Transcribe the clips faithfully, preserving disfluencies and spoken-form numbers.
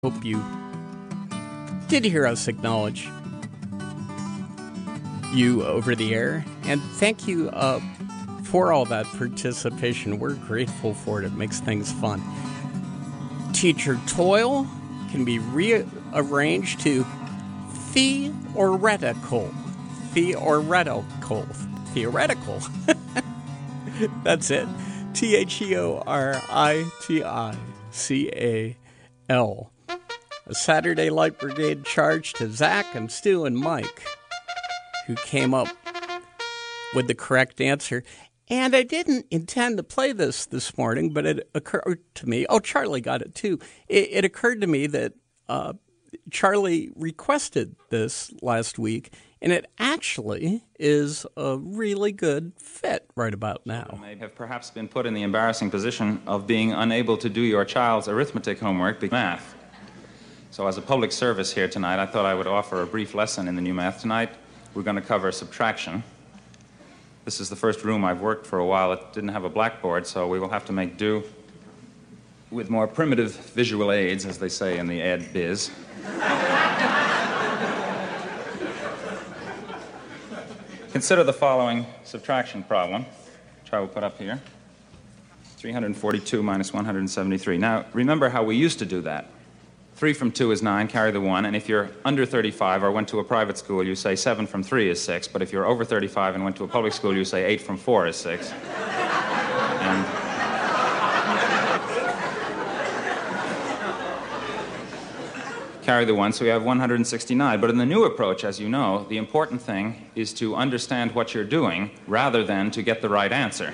Hope you did hear us acknowledge you over the air. And thank you uh, for all that participation. We're grateful for it. It makes things fun. Teacher toil can be rearranged to theoretical. Theoretical. Theoretical. That's it. T H E O R I T I C A L. A Saturday Light Brigade charge to Zach and Stu and Mike, who came up with the correct answer. And I didn't intend to play this this morning, but it occurred to me. Oh, Charlie got it too. It, it occurred to me that uh, Charlie requested this last week, and it actually is a really good fit right about now. You may have perhaps been put in the embarrassing position of being unable to do your child's arithmetic homework because math. So as a public service here tonight, I thought I would offer a brief lesson in the new math. Tonight, we're going to cover subtraction. This is the first room I've worked for a while. It didn't have a blackboard, so we will have to make do with more primitive visual aids, as they say in the ed biz. Consider the following subtraction problem, which I will put up here. three hundred forty-two minus one hundred seventy-three. Now, remember how we used to do that. three from two is nine, carry the one, and if you're under thirty-five or went to a private school, you say seven from three is six, but if you're over thirty-five and went to a public school, you say eight from four is six. And carry the one, so we have one hundred sixty-nine. But in the new approach, as you know, the important thing is to understand what you're doing rather than to get the right answer.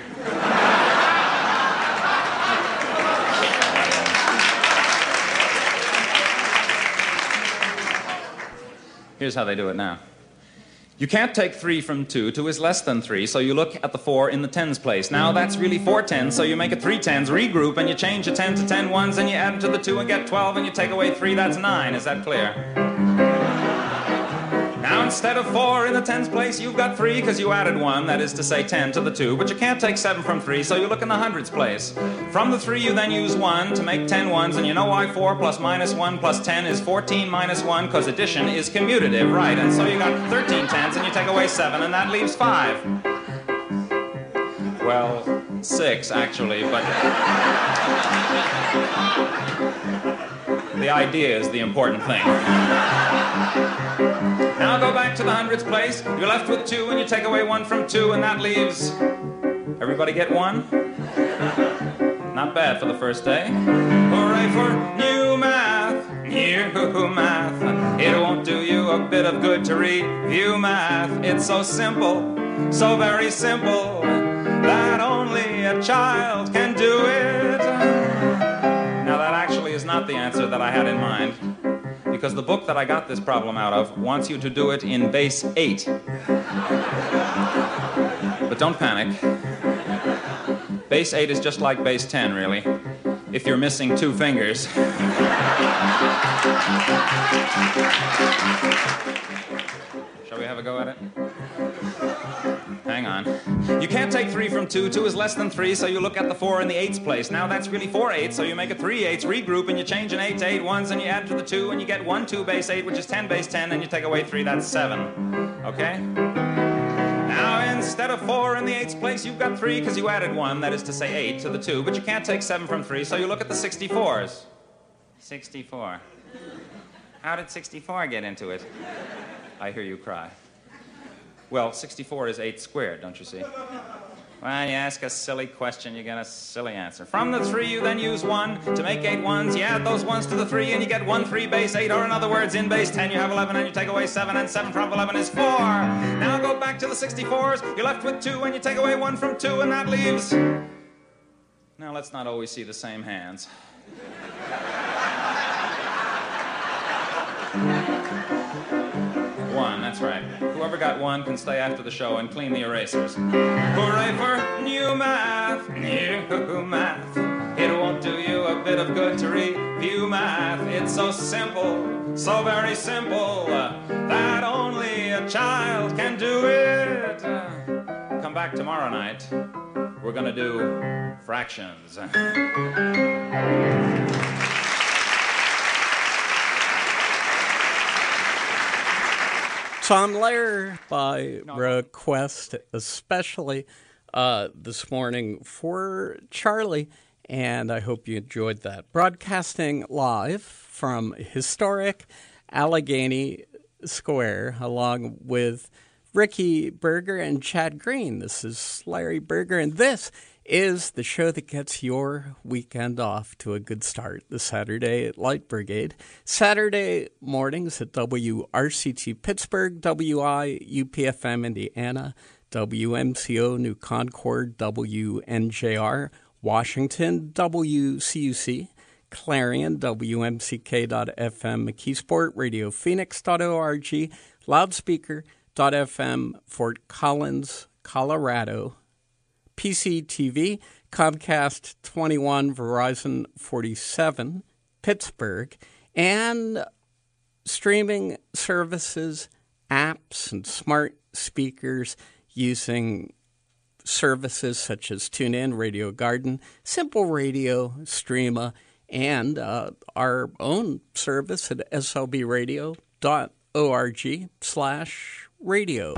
Here's how they do it now. You can't take three from two. two is less than three, so you look at the four in the tens place. Now that's really four tens, so you make it three tens, regroup, and you change a ten to ten ones, and you add them to the two and get twelve, and you take away three, that's nine. Is that clear? Now instead of four in the tens place, you've got three because you added one, that is to say ten to the two, but you can't take seven from three, so you look in the hundreds place. From the three, you then use one to make ten ones, and you know why four plus minus one plus ten is fourteen minus one, because addition is commutative, right? And so you got thirteen tens, and you take away seven, and that leaves five. Well, six, actually, but the idea is the important thing. Now go back to the hundreds place. You're left with two, and you take away one from two, and that leaves... Everybody get one? Not bad for the first day. Hooray for new math, new math. It won't do you a bit of good to review math. It's so simple, so very simple, that only a child can do it. Now that actually is not the answer that I had in mind, because the book that I got this problem out of wants you to do it in base eight. But don't panic. Base eight is just like base ten, really, if you're missing two fingers. Shall we have a go at it? Hang on. You can't take three from two. Two is less than three, so you look at the four in the eights place. Now that's really four eights, so you make it three eights, regroup, and you change an eight to eight ones, and you add to the two, and you get one two base eight, which is ten base ten, and you take away three, that's seven. Okay? Now instead of four in the eights place, you've got three because you added one, that is to say eight, to the two, but you can't take seven from three, so you look at the sixty-fours. sixty-four. How did sixty-four get into it? I hear you cry. Well, sixty-four is eight squared, don't you see? Well, you ask a silly question, you get a silly answer. From the three, you then use one to make eight ones. You add those ones to the three, and you get one three base eight, or in other words, in base ten, you have eleven, and you take away seven, and seven from eleven is four. Now go back to the sixty-fours. You're left with two, and you take away one from two, and that leaves... Now, let's not always see the same hands. One, that's right. Whoever got one can stay after the show and clean the erasers. Hooray for new math, new math. It won't do you a bit of good to review math. It's so simple, so very simple, that only a child can do it. Come back tomorrow night. We're gonna do fractions. Tom Lehrer by request, especially uh, this morning for Charlie, and I hope you enjoyed that. Broadcasting live from historic Allegheny Square, along with Ricky Berger and Chad Green. This is Larry Berger, and this is the show that gets your weekend off to a good start. The Saturday at Light Brigade. Saturday mornings at W R C T Pittsburgh, W I U P F M Indiana, W M C O New Concord, W N J R Washington, W C U C Clarion, W M C K dot F M McKeesport, Radio Phoenix dot org, Loudspeaker dot F M Fort Collins, Colorado, P C T V, Comcast twenty-one, Verizon forty-seven, Pittsburgh, and streaming services, apps, and smart speakers using services such as TuneIn, Radio Garden, Simple Radio, Streama, and uh, our own service at S L B radio dot org slash radio.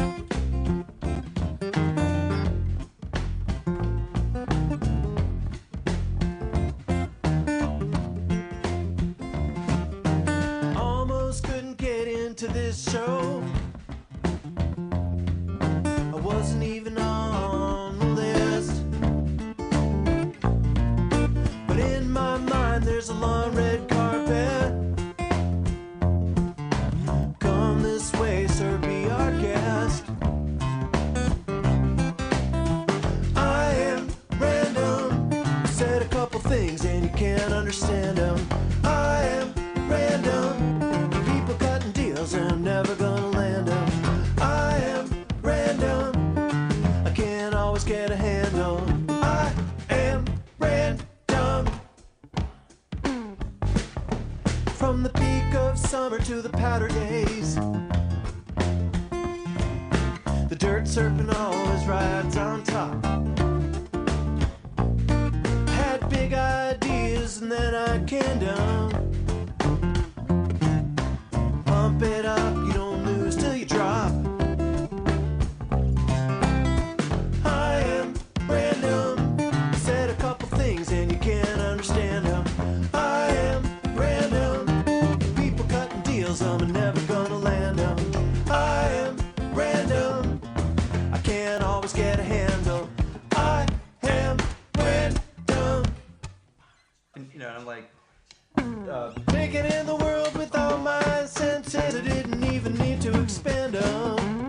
To this show, I wasn't even on the list, but in my mind there's a long red carpet. Come this way, sir, be our guest. I am random, said a couple things and you can't understand them. I am random, I'm never gonna land them. I am random, I can't always get a handle. I am random. From the peak of summer to the powder days, the dirt serpent always rides on top. Had big ideas and then I came down. Pump it up, you don't lose till you drop. I am random, said a couple things and you can't understand them. I am random, people cutting deals, I'm never gonna land them. I am random, I can't always get a handle. I am random. And you know, I'm like uh, making in the world without my senses, I didn't even need to expand them.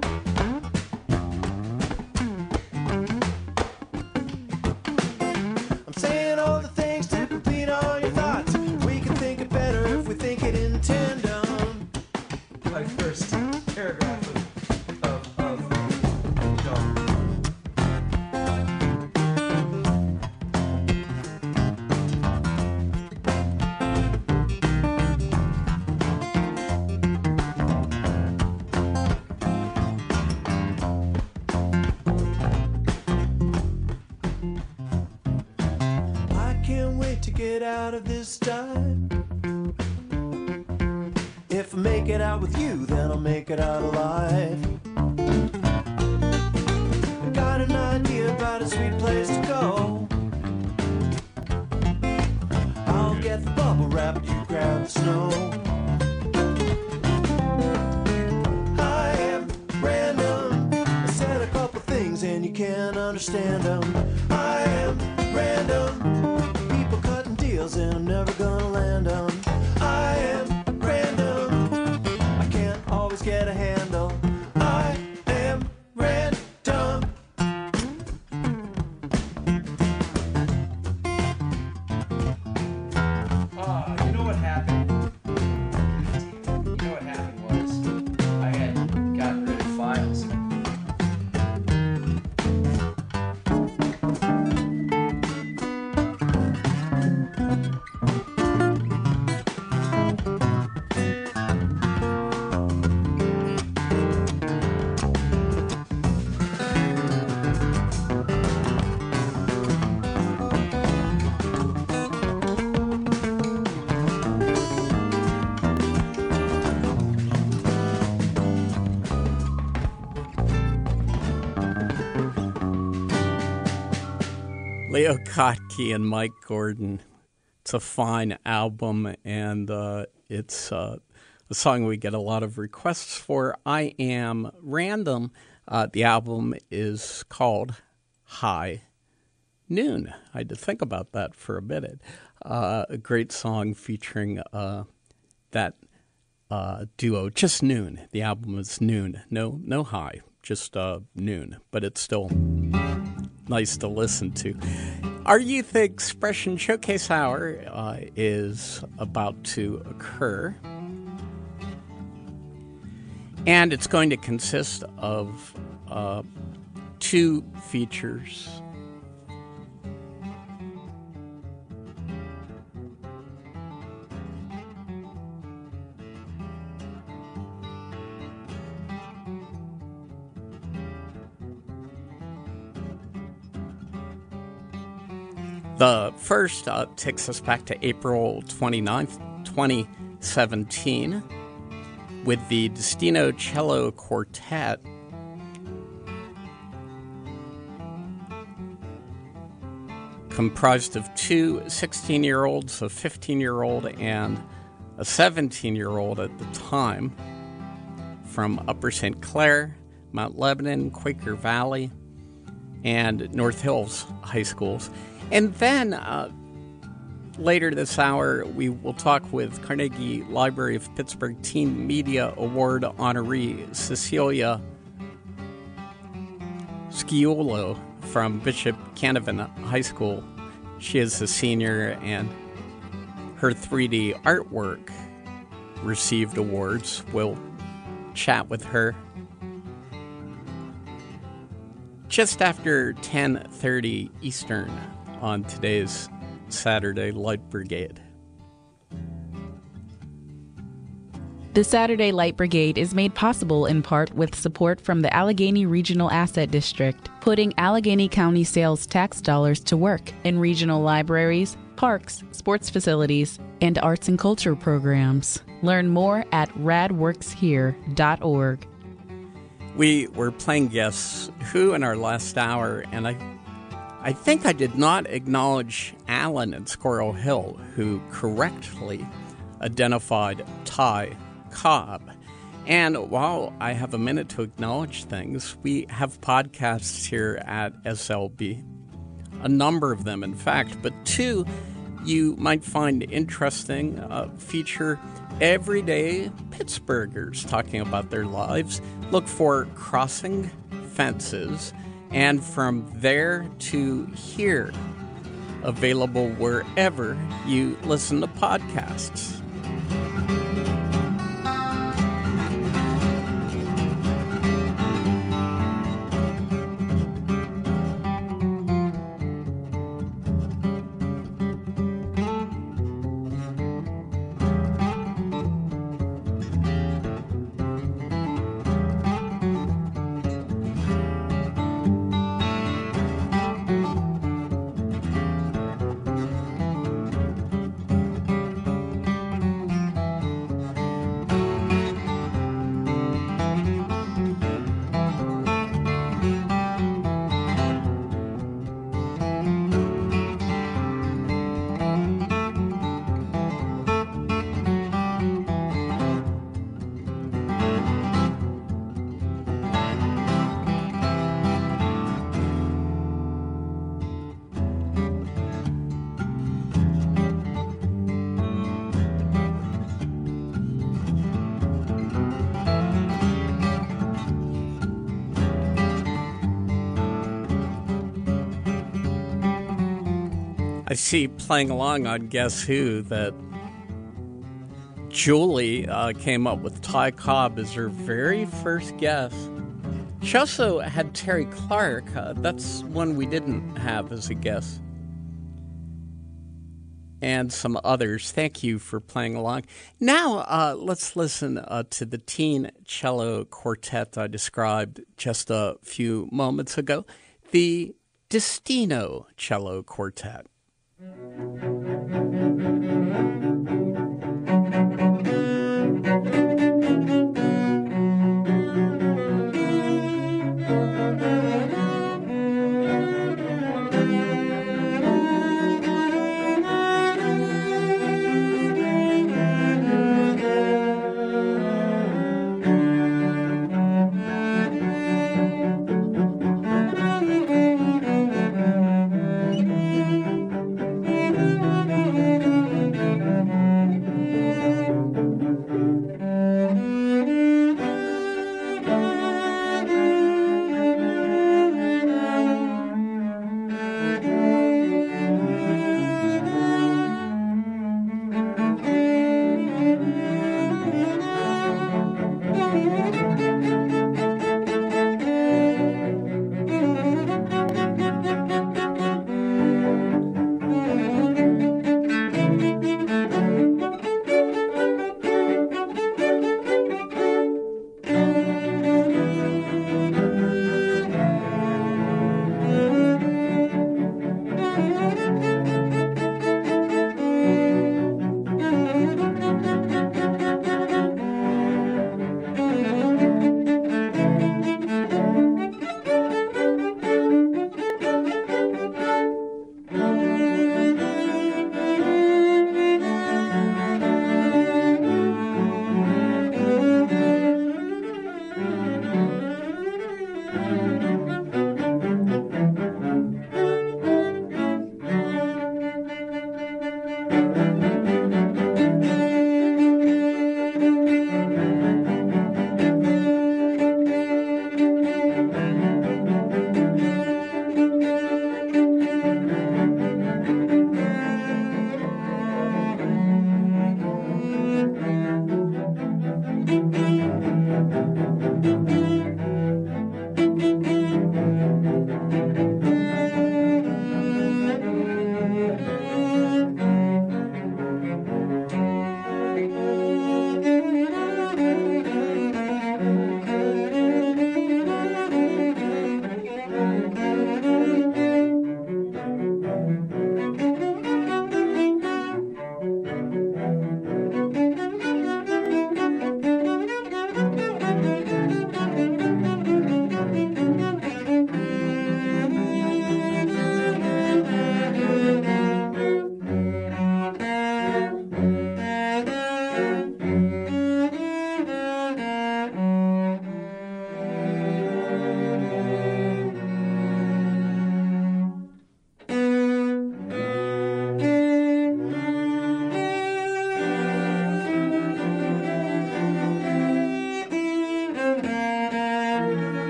I'm saying all the things to complete all your thoughts. We can think it better if we think it in tandem. My first paragraph of, of, of, no. Get out of this time. If I make it out with you, then I'll make it out alive. I got an idea about a sweet place to go. I'll get the bubble wrap, you grab the snow. I am random, I said a couple things and you can't understand them. I am random, and I'm never gonna land on. I am random, I can't always get a handle. I am random. Oh, you know what happened? You know what happened was I had gotten rid of files. Leo Kottke and Mike Gordon. It's a fine album, and uh, it's uh, a song we get a lot of requests for. I Am Random. Uh, the album is called High Noon. I had to think about that for a minute. Uh, a great song featuring uh, that uh, duo, just Noon. The album is Noon. No, no high, just uh, Noon, but it's still nice to listen to. Our Youth Expression Showcase Hour uh, is about to occur, and it's going to consist of uh, two features. The first uh, takes us back to April twenty-ninth, twenty seventeen, with the Destino Cello Quartet. Comprised of two sixteen-year-olds, a fifteen-year-old, and a seventeen-year-old at the time, from Upper Saint Clair, Mount Lebanon, Quaker Valley, and North Hills High Schools. And then uh, later this hour, we will talk with Carnegie Library of Pittsburgh Teen Media Award honoree Cecilia Sciullo from Bishop Canavan High School. She is a senior, and her three D artwork received awards. We'll chat with her just after ten thirty Eastern on today's Saturday Light Brigade. The Saturday Light Brigade is made possible in part with support from the Allegheny Regional Asset District, putting Allegheny County sales tax dollars to work in regional libraries, parks, sports facilities, and arts and culture programs. Learn more at rad works here dot org. We were playing Guess Who in our last hour, and I I think I did not acknowledge Alan at Squirrel Hill, who correctly identified Ty Cobb. And while I have a minute to acknowledge things, we have podcasts here at S L B, a number of them, in fact, but two you might find interesting uh, feature everyday Pittsburghers talking about their lives. Look for Crossing Fences, and From There to Here, available wherever you listen to podcasts. I see playing along on Guess Who that Julie uh, came up with Ty Cobb as her very first guess. She also had Terry Clark. Uh, that's one we didn't have as a guess. And some others. Thank you for playing along. Now, uh, let's listen uh, to the teen cello quartet I described just a few moments ago. The Destino Cello Quartet.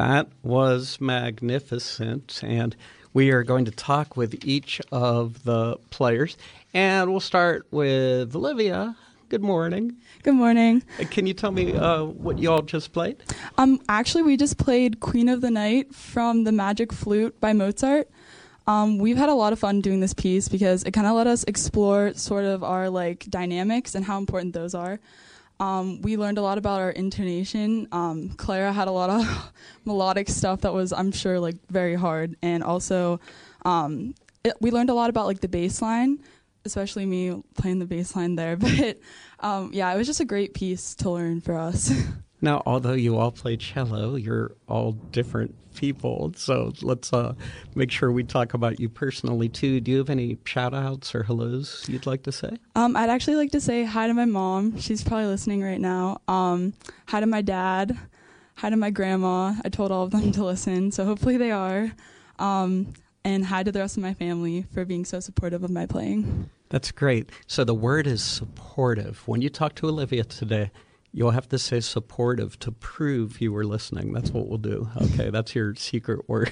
That was magnificent, and we are going to talk with each of the players, and we'll start with Olivia. Good morning. Good morning. Can you tell me uh, what you all just played? Um, actually, we just played Queen of the Night from The Magic Flute by Mozart. Um, we've had a lot of fun doing this piece because it kind of let us explore sort of our like dynamics and how important those are. Um, we learned a lot about our intonation. Um, Clara had a lot of melodic stuff that was, I'm sure, like very hard, and also um, it, we learned a lot about like the bass line, especially me playing the bass line there. But um, yeah, it was just a great piece to learn for us. Now, although you all play cello, you're all different people, so let's uh, make sure we talk about you personally, too. Do you have any shout-outs or hellos you'd like to say? Um, I'd actually like to say hi to my mom. She's probably listening right now. Um, hi to my dad. Hi to my grandma. I told all of them to listen, so hopefully they are. Um, and hi to the rest of my family for being so supportive of my playing. That's great. So the word is supportive. When you talk to Olivia today, you'll have to say supportive to prove you were listening. That's what we'll do. Okay, that's your secret word.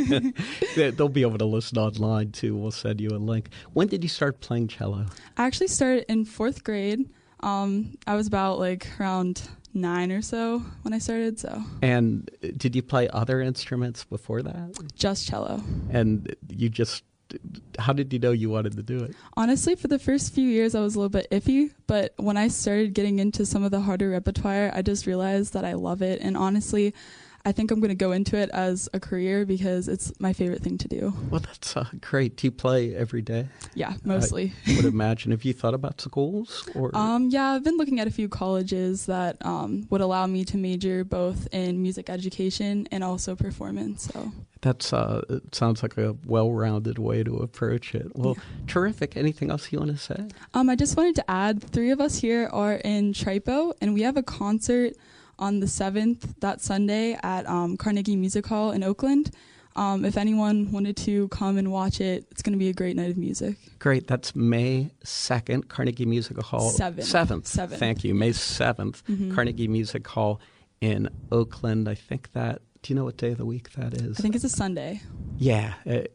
They'll be able to listen online, too. We'll send you a link. When did you start playing cello? I actually started in fourth grade. Um, I was about, like, around nine or so when I started, so. And did you play other instruments before that? Just cello. And you just... How did you know you wanted to do it? Honestly, for the first few years, I was a little bit iffy, but when I started getting into some of the harder repertoire, I just realized that I love it. And honestly, I think I'm going to go into it as a career because it's my favorite thing to do. Well, that's uh, great. Do you play every day? Yeah, mostly. I would imagine. Have you thought about schools? Or um, yeah, I've been looking at a few colleges that um, would allow me to major both in music education and also performance. So. That's uh, it sounds like a well-rounded way to approach it. Well, yeah. Terrific. Anything else you want to say? Um, I just wanted to add, three of us here are in Tripo, and we have a concert on the seventh, that Sunday, at um, Carnegie Music Hall in Oakland. Um, if anyone wanted to come and watch it, it's going to be a great night of music. Great. That's May second, Carnegie Music Hall. seventh. seventh. seventh. Thank you. May seventh, mm-hmm. Carnegie Music Hall in Oakland. I think that, do you know what day of the week that is? I think it's a Sunday. Yeah. It,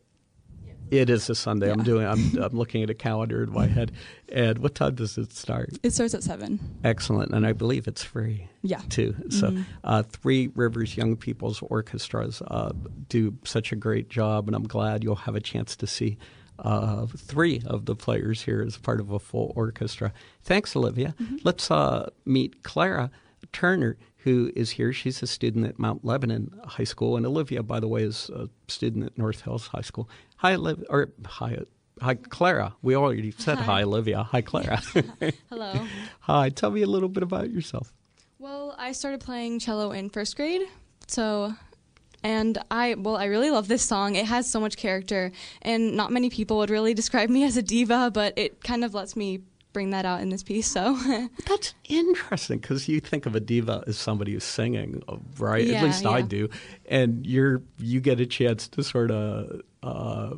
it is a Sunday. Yeah. I'm doing. I'm, I'm looking at a calendar in my head. And what time does it start? It starts at seven. Excellent. And I believe it's free. Yeah. Too. So mm-hmm. uh, Three Rivers Young People's Orchestras uh, do such a great job, and I'm glad you'll have a chance to see uh, three of the players here as part of a full orchestra. Thanks, Olivia. Mm-hmm. Let's uh, meet Clara Turner, who is here. She's a student at Mount Lebanon High School, and Olivia, by the way, is a student at North Hills High School. Hi, Olivia, or hi, hi, Clara. We already said hi, hi Olivia. Hi, Clara. Hello. Hi. Tell me a little bit about yourself. Well, I started playing cello in first grade, so, and I, well, I really love this song. It has so much character, and not many people would really describe me as a diva, but it kind of lets me bring that out in this piece. So that's interesting because you think of a diva as somebody who's singing, right? Yeah, At least yeah. I do, and you're you get a chance to sort of uh,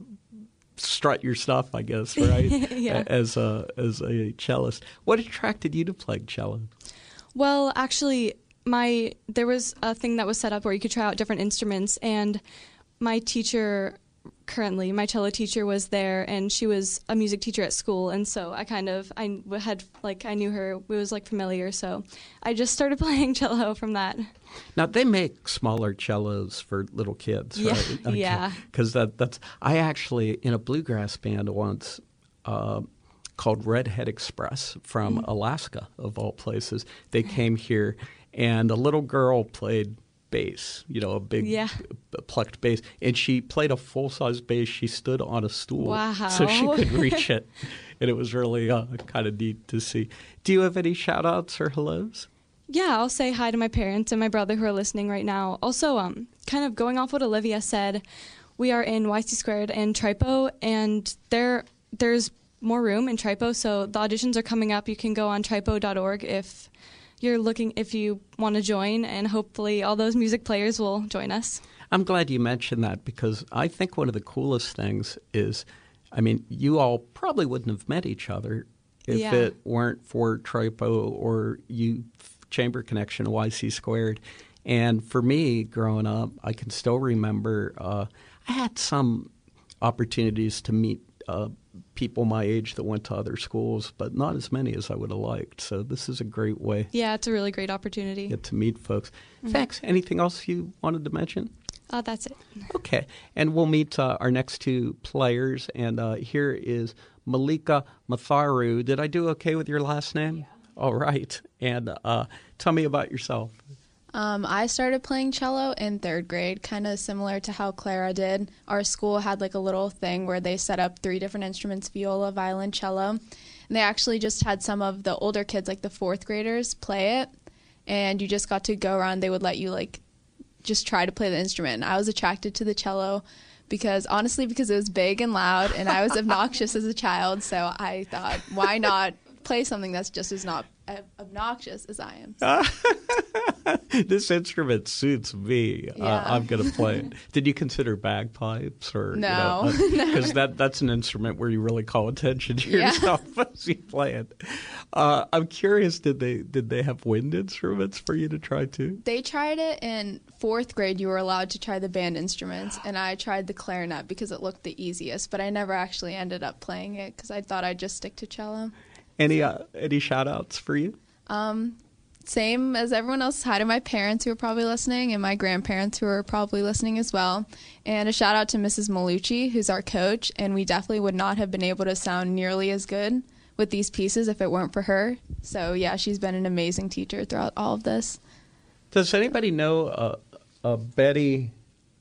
strut your stuff, I guess, right? yeah. As a as a cellist, what attracted you to playing cello? Well, actually, my there was a thing that was set up where you could try out different instruments, and my teacher. Currently, my cello teacher was there, and she was a music teacher at school, and so I kind of, I had, like, I knew her, we was, like, familiar, so I just started playing cello from that. Now, they make smaller cellos for little kids, yeah, right? Okay. Yeah. Because that, that's, I actually, in a bluegrass band once, uh, called Redhead Express from mm-hmm. Alaska, of all places, they came here, and a little girl played bass, you know, a big yeah. plucked bass. And she played a full-size bass. She stood on a stool wow. so she could reach it. And it was really uh, kind of neat to see. Do you have any shout-outs or hellos? Yeah, I'll say hi to my parents and my brother who are listening right now. Also, um, kind of going off what Olivia said, we are in Y C Squared and Tripo, and there there's more room in Tripo, so the auditions are coming up. You can go on tripo dot org if you're looking, if you want to join, and hopefully all those music players will join us. I'm glad you mentioned that because I think one of the coolest things is, I mean, you all probably wouldn't have met each other if yeah. it weren't for Tripo or Youth Chamber Connection, Y C Squared. And for me, growing up, I can still remember uh, I had some opportunities to meet uh, people my age that went to other schools, but not as many as I would have liked. So this is a great way Yeah, it's a really great opportunity. to get to meet folks. Thanks. Anything else you wanted to mention? Uh, that's it. Okay. And we'll meet uh, our next two players. And uh, here is Malika Matharu. Did I do okay with your last name? Yeah. All right. And uh, tell me about yourself. Um, I started playing cello in third grade, kind of similar to how Clara did. Our school had like a little thing where they set up three different instruments, viola, violin, cello. And they actually just had some of the older kids, like the fourth graders, play it. And you just got to go around. They would let you like just try to play the instrument. And I was attracted to the cello because, honestly, because it was big and loud and I was obnoxious as a child. So I thought, why not play something that's just as not obnoxious as I am. This instrument suits me. Yeah. Uh, I'm going to play it. Did you consider bagpipes or no? Because you know, uh, that that's an instrument where you really call attention to Yeah. yourself as you play it. Uh, I'm curious. Did they did they have wind instruments for you to try too? They tried it in fourth grade. You were allowed to try the band instruments, and I tried the clarinet because it looked the easiest. But I never actually ended up playing it because I thought I'd just stick to cello. Any uh, any shout outs for you? Um, same as everyone else. Hi to my parents who are probably listening and my grandparents who are probably listening as well. And a shout out to Missus Malucci, who's our coach. And we definitely would not have been able to sound nearly as good with these pieces if it weren't for her. So, yeah, she's been an amazing teacher throughout all of this. Does anybody know uh, uh, Betty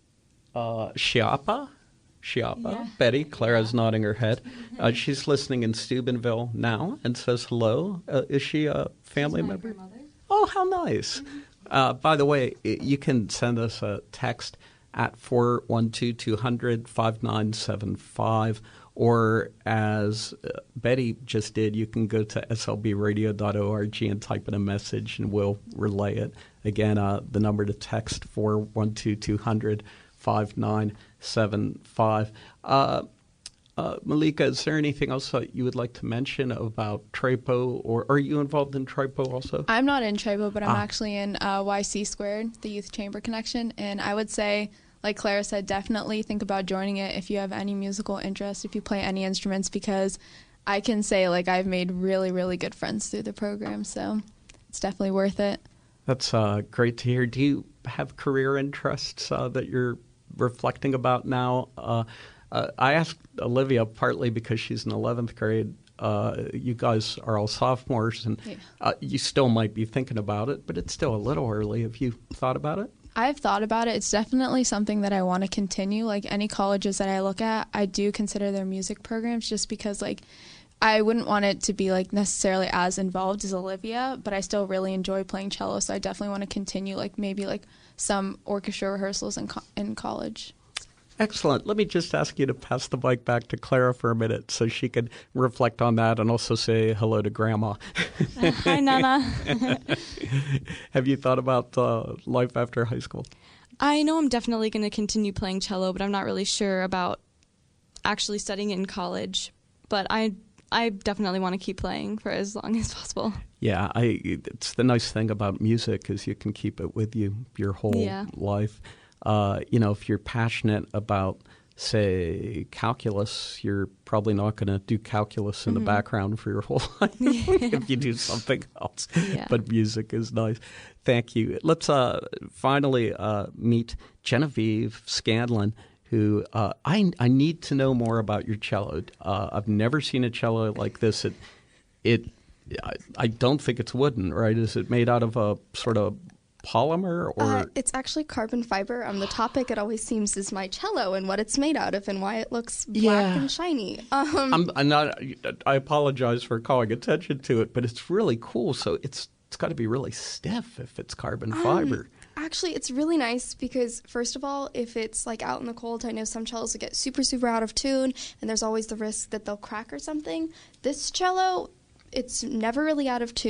uh, Schiappa? Schiappa? Yeah. Betty. Clara's nodding her head. Uh, she's listening in Steubenville now and says hello. Uh, is she a family member? Oh, how nice. Uh, by the way, I- you can send us a text at four one two, two hundred, five nine seven five, or as uh, Betty just did, you can go to s l b radio dot org and type in a message and we'll relay it. Again, uh, the number to text four one two, two hundred, five nine seven five. Uh, uh, Malika, is there anything else that you would like to mention about Tripo, or are you involved in Tripo also? I'm not in Tripo, but I'm Ah. actually in uh, Y C Squared, the Youth Chamber Connection. And I would say, like Clara said, definitely think about joining it if you have any musical interest, if you play any instruments, because I can say, like, I've made really, really good friends through the program. So it's definitely worth it. That's uh, great to hear. Do you have career interests uh, that you're reflecting about now? Uh, uh, I asked Olivia partly because she's in eleventh grade. Uh, you guys are all sophomores, and Yeah. uh, you still might be thinking about it, but it's still a little early. Have you thought about it? I've thought about it. It's definitely something that I want to continue. Like any colleges that I look at, I do consider their music programs just because, like, I wouldn't want it to be, like, necessarily as involved as Olivia, but I still really enjoy playing cello, so I definitely want to continue, like, maybe, like, some orchestra rehearsals in, co- in college. Excellent. Let me just ask you to pass the mic back to Clara for a minute so she can reflect on that and also say hello to Grandma. Hi, Nana. Have you thought about uh, life after high school? I know I'm definitely going to continue playing cello, but I'm not really sure about actually studying it in college. But I I definitely want to keep playing for as long as possible. Yeah, I. It's the nice thing about music is you can keep it with you your whole Yeah. life. Uh, you know, if you're passionate about, say, calculus, you're probably not going to do calculus in Mm-hmm. the background for your whole life if you do something else. Yeah. But music is nice. Thank you. Let's uh, finally uh, meet Genevieve Scanlon, who uh, I I need to know more about your cello. Uh, I've never seen a cello like this. It it I, I don't think it's wooden, right? Is it made out of a sort of polymer or? Uh, it's actually carbon fiber. Um, the topic, it always seems, is my cello and what it's made out of and why it looks black Yeah. and shiny. Um, I'm, I'm not. I apologize for calling attention to it, but it's really cool. So it's it's got to be really stiff if it's carbon fiber. Actually, it's really nice because, first of all, if it's like out in the cold, I know some cellos will get super, super out of tune, and there's always the risk that they'll crack or something. This cello, it's never really out of tune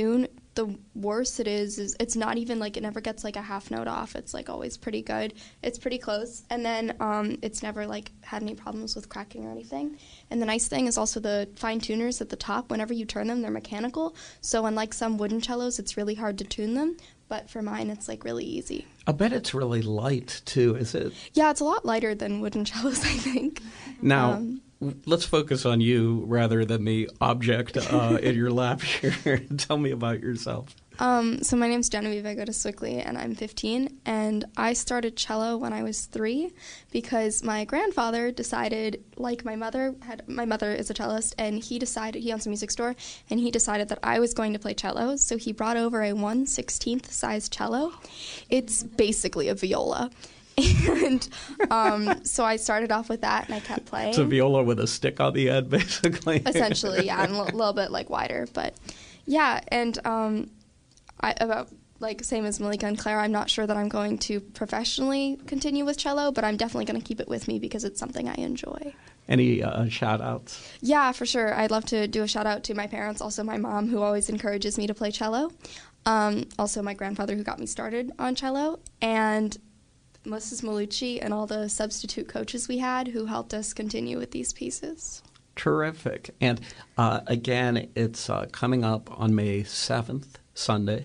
the worse it is, is it's not even like it never gets like a half note off. It's like always pretty good. It's pretty close. And then um, it's never like had any problems with cracking or anything. And the nice thing is also the fine tuners at the top, whenever you turn them, they're mechanical. So unlike some wooden cellos, it's really hard to tune them. But for mine, it's like really easy. I bet it's really light too, is it? Yeah, it's a lot lighter than wooden cellos, I think. Now, Um, let's focus on you rather than the object uh, in your lap here. Tell me about yourself. Um, so my name's Genevieve. I go to Swickley, and I'm fifteen. And I started cello when I was three because my grandfather decided, like my mother had, my mother is a cellist, and he decided, he owns a music store, and he decided that I was going to play cello. So he brought over a one sixteenth size cello. It's basically a viola. And um, so I started off with that, and I kept playing. It's a viola with a stick on the end, basically. Essentially, yeah, and a l- little bit like wider, but yeah. And um, I about like same as Malika and Claire, I'm not sure that I'm going to professionally continue with cello, but I'm definitely going to keep it with me because it's something I enjoy. Any uh, shout-outs? Yeah, for sure. I'd love to do a shout out to my parents, also my mom, who always encourages me to play cello. Um, also, my grandfather, who got me started on cello, and Missus Malucci and all the substitute coaches we had who helped us continue with these pieces. Terrific. And uh, again, it's uh, coming up on May seventh, Sunday,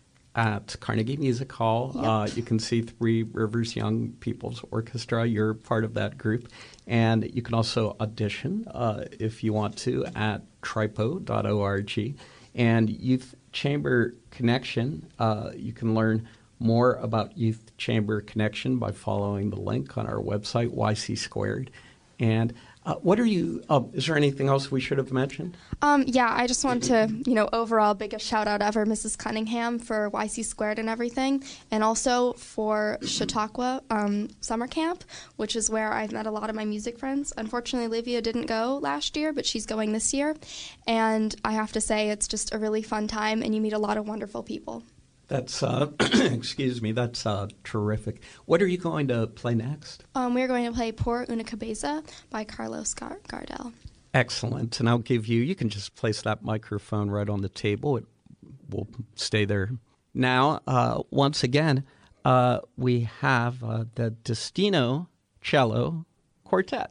at Carnegie Music Hall. Yep. Uh, you can see Three Rivers Young People's Orchestra. You're part of that group. And you can also audition, uh, if you want to, at tripo dot org. And Youth Chamber Connection, uh, you can learn more about Youth Chamber Connection by following the link on our website, Y C Squared. And uh, what are you, uh, is there anything else we should have mentioned? Um, yeah, I just want to, you know, overall biggest shout out ever, Missus Cunningham, for Y C Squared and everything, and also for Chautauqua um, Summer Camp, which is where I've met a lot of my music friends. Unfortunately, Olivia didn't go last year, but she's going this year, and I have to say it's just a really fun time, and you meet a lot of wonderful people. That's, uh, excuse me, that's uh, terrific. What are you going to play next? Um, we're going to play Por Una Cabeza by Carlos Gar- Gardel. Excellent. And I'll give you, you can just place that microphone right on the table. It will stay there. Now, uh, once again, uh, we have uh, the Destino Cello Quartet.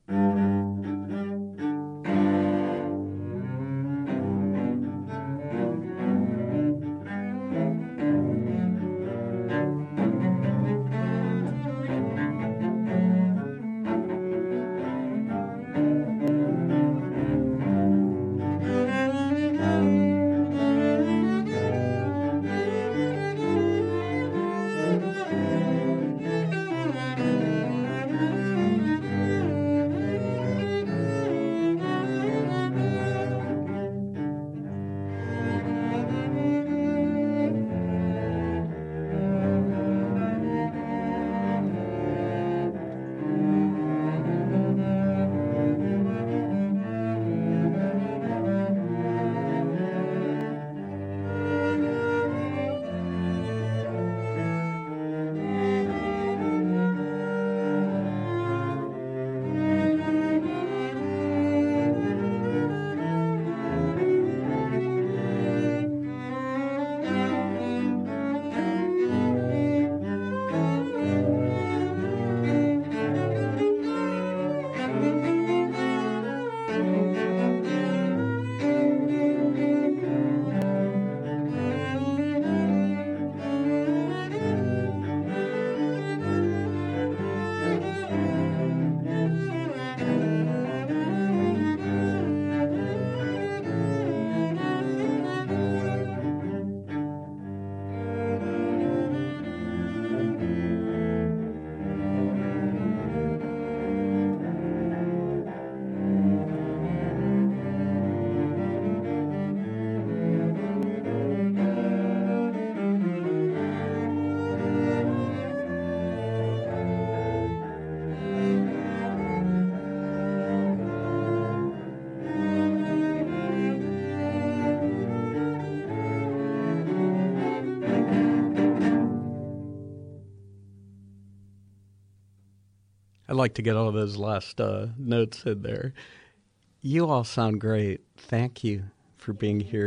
I'd like to get all those last uh, notes in there. You all sound great. Thank you for being here.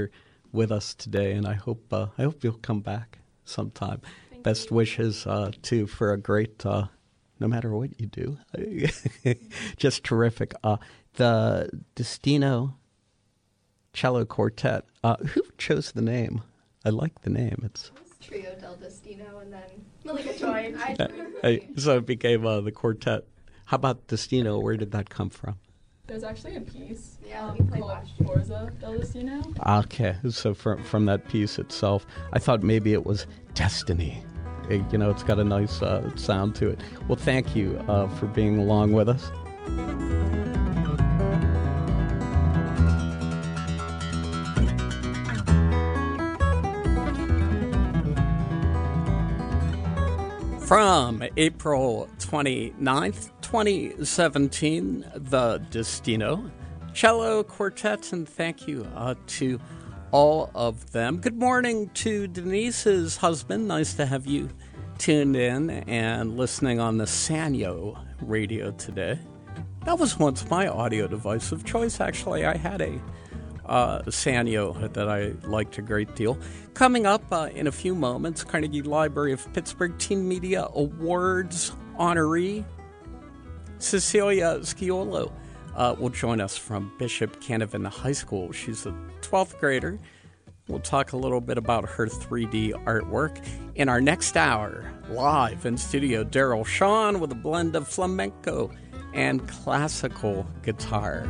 with us today, and I hope uh, I hope you'll come back sometime. Thank Best you. wishes uh, too for a great, uh, no matter what you do, just terrific. Uh, the Destino Cello Quartet. Uh, who chose the name? I like the name. It's Trio del Destino, and then Malika joined. I, uh, I, so it became uh, the quartet. How about Destino? Where did that come from? There's actually a piece Yeah, um, we played called last year. Forza del Destino. Okay, so from from that piece itself, I thought maybe it was Destiny. Eh, You know, it's got a nice uh, sound to it. Well, thank you uh, for being along with us. From April twenty-ninth, twenty seventeen, the Destino Cello Quartet, and thank you uh, to all of them. Good morning to Denise's husband. Nice to have you tuned in and listening on the Sanyo radio today. That was once my audio device of choice, actually. I had a uh, Sanyo that I liked a great deal. Coming up uh, in a few moments, Carnegie Library of Pittsburgh Teen Media Awards honoree Cecilia Sciolo uh, will join us from Bishop Canevin High School. She's a twelfth grader. We'll talk a little bit about her three D artwork. In our next hour, live in studio, Daryl Shawn with a blend of flamenco and classical guitar.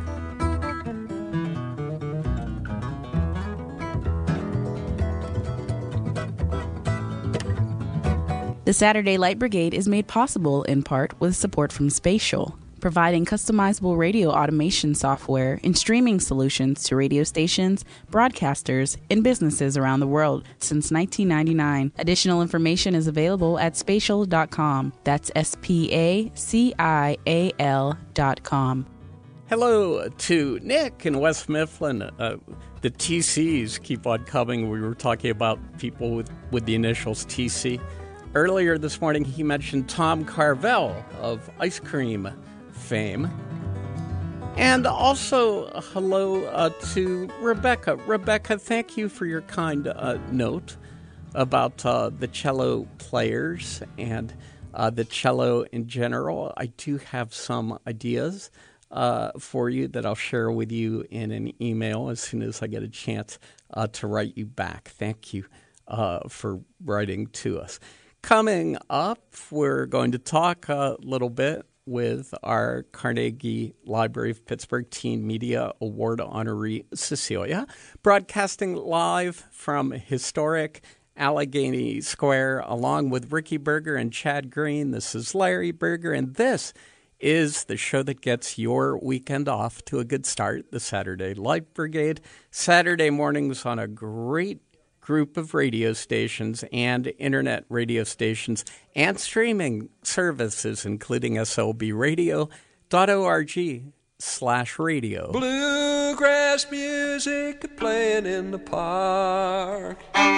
The Saturday Light Brigade is made possible in part with support from Spatial, providing customizable radio automation software and streaming solutions to radio stations, broadcasters, and businesses around the world since nineteen ninety-nine. Additional information is available at spatial dot com. That's S P A C I A L dot com. Hello to Nick in West Mifflin. Uh, the T Cs keep on coming. We were talking about people with, with the initials T C. Earlier this morning, he mentioned Tom Carvel of ice cream fame. And also, uh, hello uh, to Rebecca. Rebecca, thank you for your kind uh, note about uh, the cello players and uh, the cello in general. I do have some ideas uh, for you that I'll share with you in an email as soon as I get a chance uh, to write you back. Thank you uh, for writing to us. Coming up, we're going to talk a little bit with our Carnegie Library of Pittsburgh Teen Media Award honoree, Cecilia, broadcasting live from historic Allegheny Square, along with Ricky Berger and Chad Green. This is Larry Berger, and this is the show that gets your weekend off to a good start, the Saturday Light Brigade. Saturday mornings on a great group of radio stations and internet radio stations and streaming services, including S L B radio dot org slash radio. Bluegrass music playing in the park.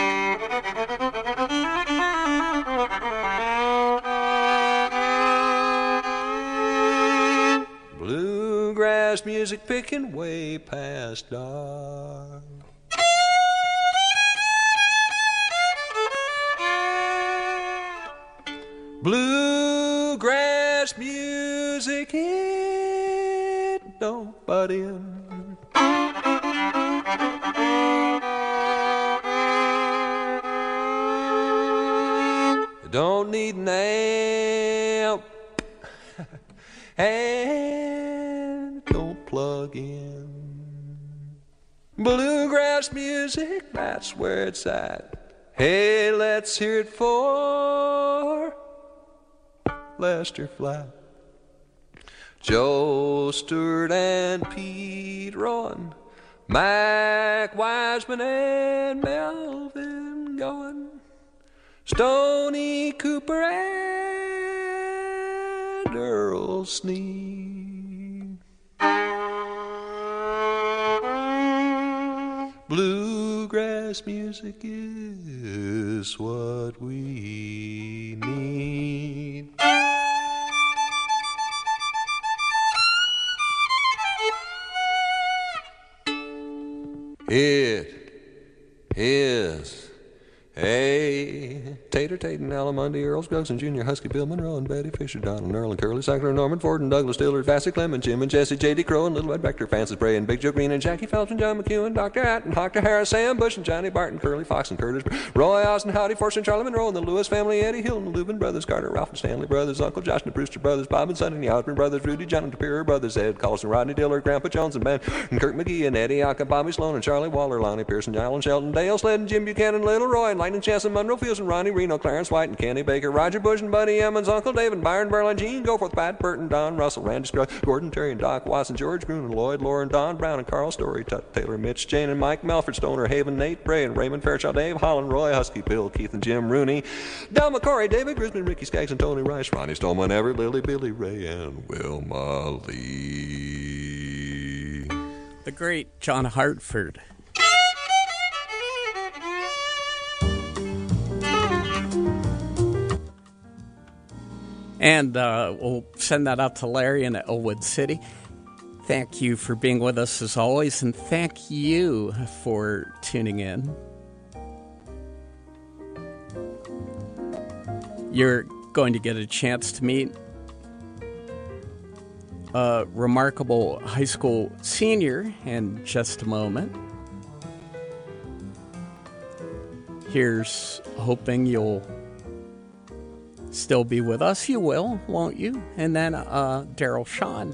Bluegrass music picking way past dark. Bluegrass music, it don't butt in. Don't need an amp, and don't plug in. Bluegrass music, that's where it's at. Hey, let's hear it for Lester Flatt, Joe Stewart and Pete Rowan, Mac Wiseman and Melvin Gowan, Stoney Cooper and Earl Sneed. Bluegrass music is what we need. It Gator, Tate and Alamundi, Earl Scruggs and Junior, Husky, Bill Monroe and Betty Fisher, Donald, Earl and Curly, Sackler, Norman Ford and Douglas Dillard, Vassy Clement, Jim and Jesse, J D Crow and Little Ed Rector, Francis Bray and Big Joe Green and Jackie Phelps and John McEwen, Doctor Hatton, Doctor Harris, Sam Bush and Johnny Barton, Curly Fox and Curtis, Roy Austin, Howdy Force and Charlie Monroe and the Lewis family, Eddie Hill and the Lubin brothers, Carter, Ralph and Stanley brothers, Uncle Josh and the Brewster brothers, Bob and Sonny and the Osborne brothers, Rudy, John and the Pier brothers, Ed Carlson, Rodney Dillard, Grandpa Jones and Ben, and Kurt McGee and Eddie Aka, Bobby Sloan and Charlie Waller, Lonnie Pearson, Alan Shelton, Dale Sled and Jim Buchanan, Little Roy and Lightning Chance and Monroe Fields and Ronnie Reno, Clarence White and Kenny Baker, Roger Bush and Buddy Emmons, Uncle David, Byron Berlin, Gene Goforth, Pat Burton, Don Russell, Randy Scruggs, Gordon Terry and Doc Watson, George Groon and Lloyd, Lauren, Don Brown and Carl Story, Tut Taylor, Mitch, Jane and Mike Melford, Stoner, Haven, Nate Bray and Raymond Fairchild, Dave Holland, Roy Husky, Bill, Keith and Jim Rooney, Del McCory, David Grisman, Ricky Skaggs and Tony Rice, Ronnie Stallman, Everett, Lily, Billy Ray and Wilma Lee. The great John Hartford. And uh, we'll send that out to Larry in Elwood City. Thank you for being with us as always, and thank you for tuning in. You're going to get a chance to meet a remarkable high school senior in just a moment. Here's hoping you'll still be with us. You will, won't you? And then uh, Daryl Shawn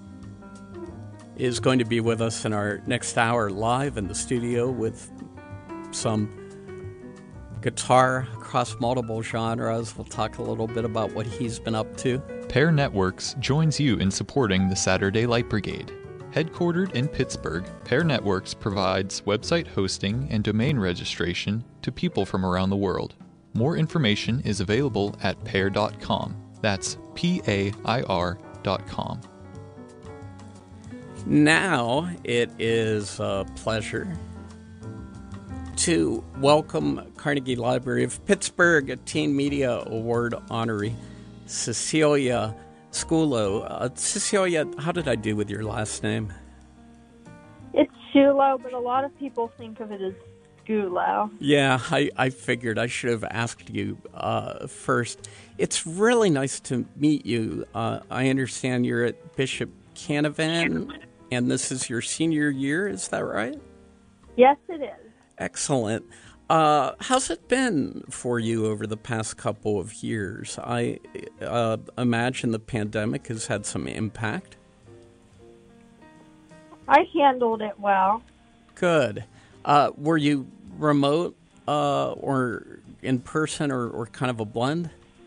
is going to be with us in our next hour live in the studio with some guitar across multiple genres. We'll talk a little bit about what he's been up to. Pear Networks joins you in supporting the Saturday Light Brigade. Headquartered in Pittsburgh, Pear Networks provides website hosting and domain registration to people from around the world. More information is available at pair dot com. That's P A I R dot com. Now it is a pleasure to welcome Carnegie Library of Pittsburgh Teen Media Award honoree Cecilia Sculo. Uh, Cecilia, how did I do with your last name? It's Sculo, but a lot of people think of it as Sculo. Yeah, I, I figured I should have asked you uh, first. It's really nice to meet you. Uh, I understand you're at Bishop Canavan, and this is your senior year, is that right? Yes, it is. Excellent. Uh, how's it been for you over the past couple of years? I uh, imagine the pandemic has had some impact. I handled it well. Good. Uh, were you remote uh, or in person or, or kind of a blend?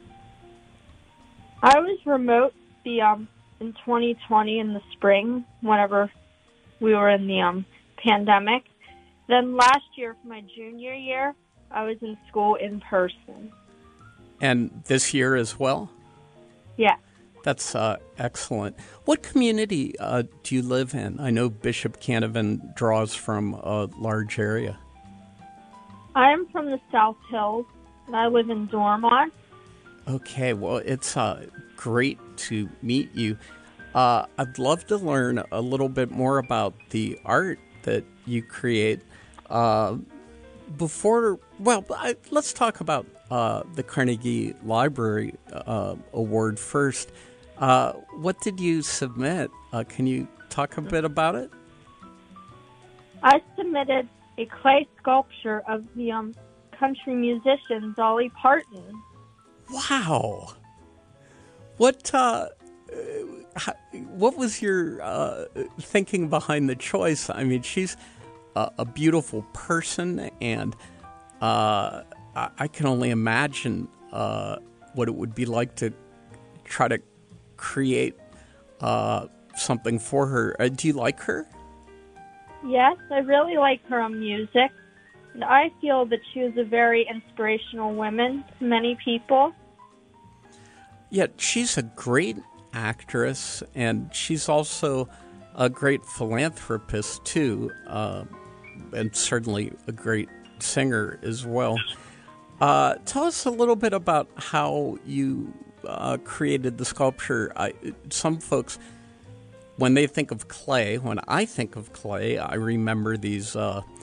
I was remote the um in twenty twenty in the spring, whenever we were in the um pandemic. Then last year, for my junior year, I was in school in person. And this year as well? Yeah. That's uh, excellent. What community uh, do you live in? I know Bishop Canavan draws from a large area. I am from the South Hills, and I live in Dormont. Okay, well, it's uh, great to meet you. Uh, I'd love to learn a little bit more about the art that you create. Uh, before, well, I, let's talk about uh, the Carnegie Library uh, Award first. Uh, what did you submit? Uh, can you talk a bit about it? I submitted a clay sculpture of the um, country musician Dolly Parton. Wow! What uh, what was your uh, thinking behind the choice? I mean, she's a, a beautiful person, and uh, I, I can only imagine uh, what it would be like to try to create uh, something for her. Uh, do you like her? Yes, I really like her um, music. And I feel that she was a very inspirational woman to many people. Yeah, she's a great actress, and she's also a great philanthropist, too, uh, and certainly a great singer as well. Uh, tell us a little bit about how you uh, created the sculpture. I, some folks, when they think of clay, when I think of clay, I remember these uh,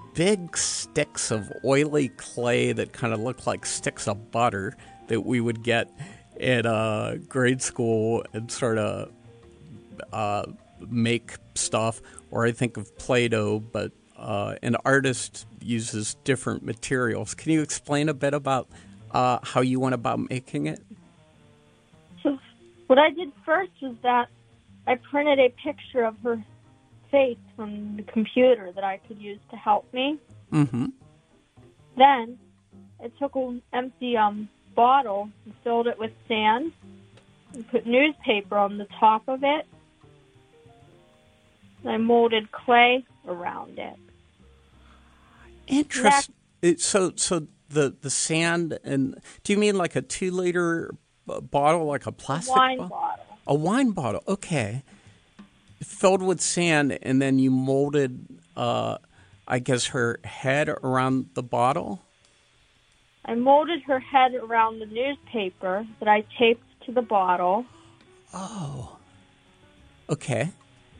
big sticks of oily clay that kind of look like sticks of butter that we would get in uh, grade school and sort of uh, make stuff. Or I think of Play-Doh, but uh, an artist uses different materials. Can you explain a bit about uh, how you went about making it? So what I did first was that I printed a picture of her face from the computer that I could use to help me. Mm-hmm. Then I took an empty um, bottle and filled it with sand and put newspaper on the top of it. And I molded clay around it. Interesting. It, so, so the the sand and do you mean like a two liter bottle, like a plastic A wine bo- bottle? A wine bottle. Okay. Filled with sand, and then you molded, uh, I guess, her head around the bottle? I molded her head around the newspaper that I taped to the bottle. Oh. Okay.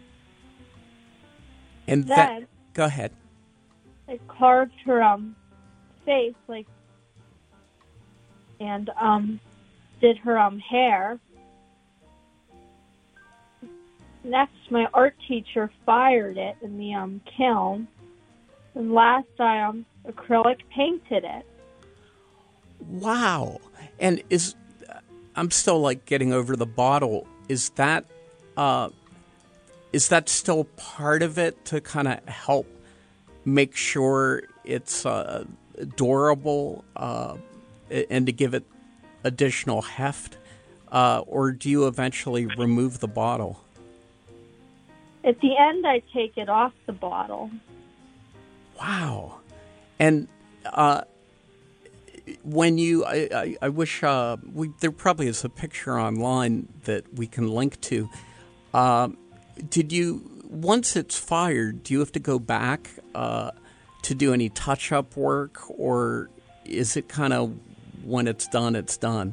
And Then that, go ahead. I carved her um face like, and um did her um hair. Next, my art teacher fired it in the um kiln, and last I um acrylic painted it. Wow. And is I'm still like getting over the bottle. Is that uh is that still part of it to kind of help make sure it's uh, durable uh, and to give it additional heft? Uh, or do you eventually remove the bottle? At the end, I take it off the bottle. Wow. And uh, when you, I, I, I wish, uh, we, there probably is a picture online that we can link to. Um, did you, once it's fired, do you have to go back uh, to do any touch-up work, or is it kind of when it's done, it's done?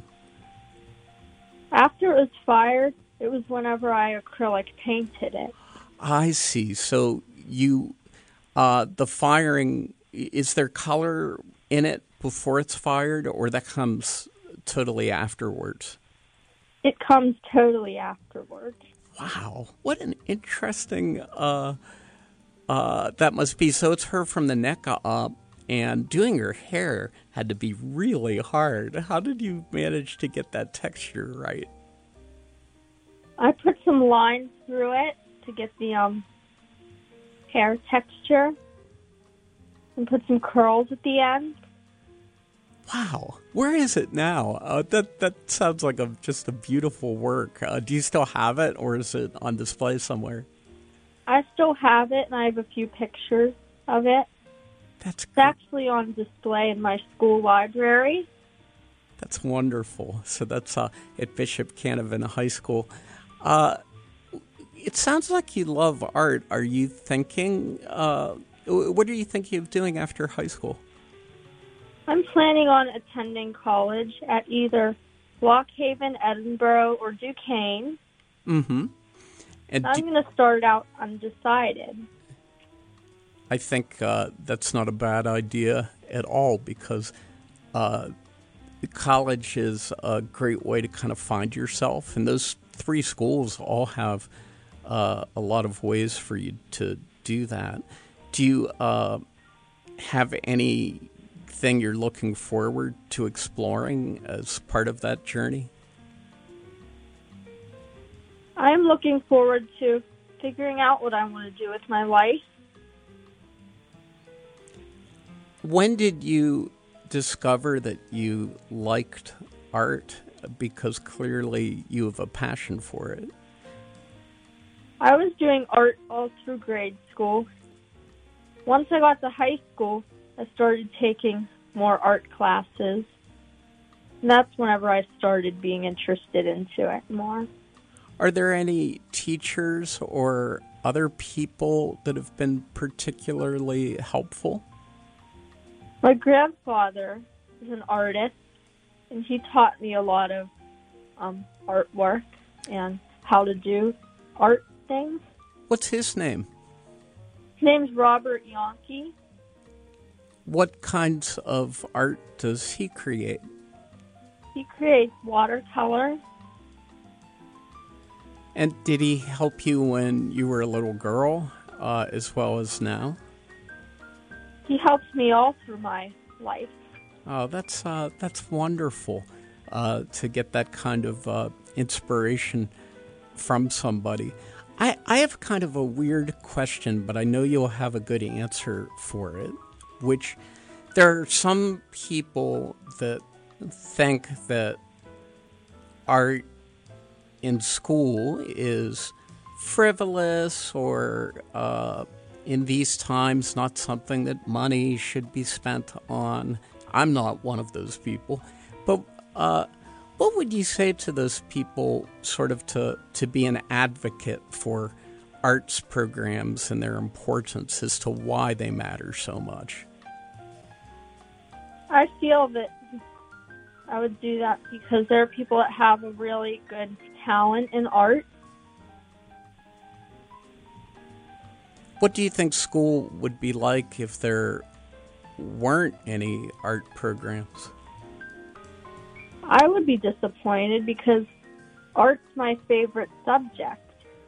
After it was fired, it was whenever I acrylic painted it. I see. So you, uh, the firing, is there color in it before it's fired, or that comes totally afterwards? It comes totally afterwards. Wow, what an interesting uh, uh, that must be. So it's her from the neck up, and doing her hair had to be really hard. How did you manage to get that texture right? I put some lines through it to get the um hair texture, and put some curls at the end. Wow, where is it now? Uh, that that sounds like a just a beautiful work. Uh, do you still have it, or is it on display somewhere? I still have it, and I have a few pictures of it. That's it's actually on display in my school library. That's wonderful. So that's uh, at Bishop Canevin High School. Uh, it sounds like you love art. Are you thinking? Uh, what are you thinking of doing after high school? I'm planning on attending college at either Lockhaven, Edinburgh, or Duquesne. Mm-hmm. And I'm do- going to start out undecided. I think uh, that's not a bad idea at all, because uh, college is a great way to kind of find yourself. And those three schools all have uh, a lot of ways for you to do that. Do you uh, have any... thing you're looking forward to exploring as part of that journey? I'm looking forward to figuring out what I want to do with my life. When did you discover that you liked art? Because clearly you have a passion for it. I was doing art all through grade school. Once I got to high school, I started taking more art classes. And that's whenever I started being interested into it more. Are there any teachers or other people that have been particularly helpful? My grandfather is an artist, and he taught me a lot of um, artwork and how to do art things. What's his name? His name's Robert Yonke. What kinds of art does he create? He creates watercolors. And did he help you when you were a little girl, uh, as well as now? He helps me all through my life. Oh, that's uh, that's wonderful uh, to get that kind of uh, inspiration from somebody. I, I have kind of a weird question, but I know you'll have a good answer for it, which there are some people that think that art in school is frivolous or uh, in these times not something that money should be spent on. I'm not one of those people. But uh, what would you say to those people sort of to, to be an advocate for arts programs and their importance as to why they matter so much? I feel that I would do that because there are people that have a really good talent in art. What do you think school would be like if there weren't any art programs? I would be disappointed because art's my favorite subject.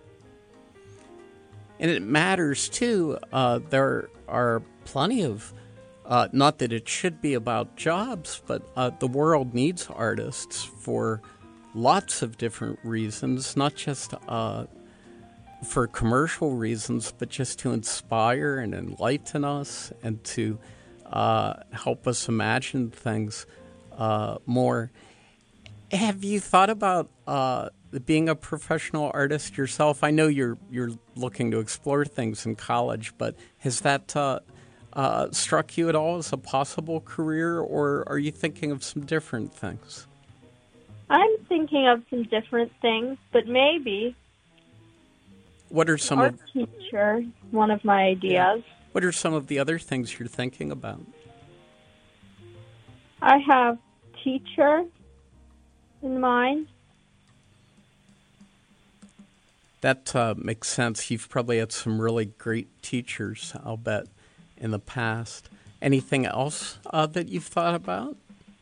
And it matters, too. Uh, there are plenty of, uh, not that it should be about jobs, but uh, the world needs artists for lots of different reasons, not just uh, for commercial reasons, but just to inspire and enlighten us and to uh, help us imagine things uh, more. Have you thought about uh, being a professional artist yourself? I know you're you're looking to explore things in college, but has that uh, uh, struck you at all as a possible career, or are you thinking of some different things? I'm thinking of some different things, but maybe What are some art of teacher, one of my ideas. What are some of the other things you're thinking about? I have teacher in mind. That uh, makes sense. You've probably had some really great teachers, I'll bet, in the past. Anything else uh, that you've thought about?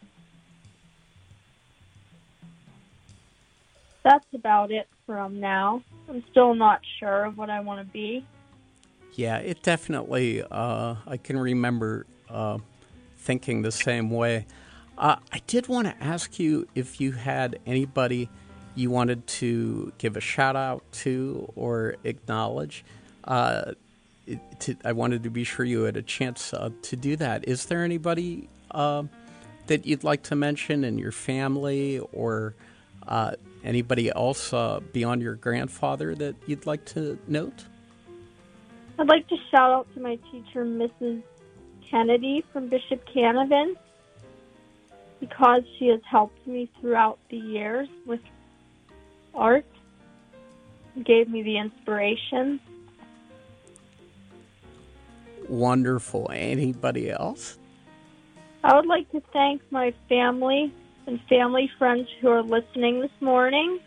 That's about it from now. I'm still not sure of what I want to be. Yeah, it definitely, uh, I can remember uh, thinking the same way. Uh, I did want to ask you if you had anybody you wanted to give a shout out to or acknowledge. Uh, it, to, I wanted to be sure you had a chance uh, to do that. Is there anybody uh, that you'd like to mention in your family or uh, anybody else uh, beyond your grandfather that you'd like to note? I'd like to shout out to my teacher, Missus Kennedy from Bishop Canavan, because she has helped me throughout the years with art, gave me the inspiration. Wonderful. Anybody else? I would like to thank my family and family friends who are listening this morning.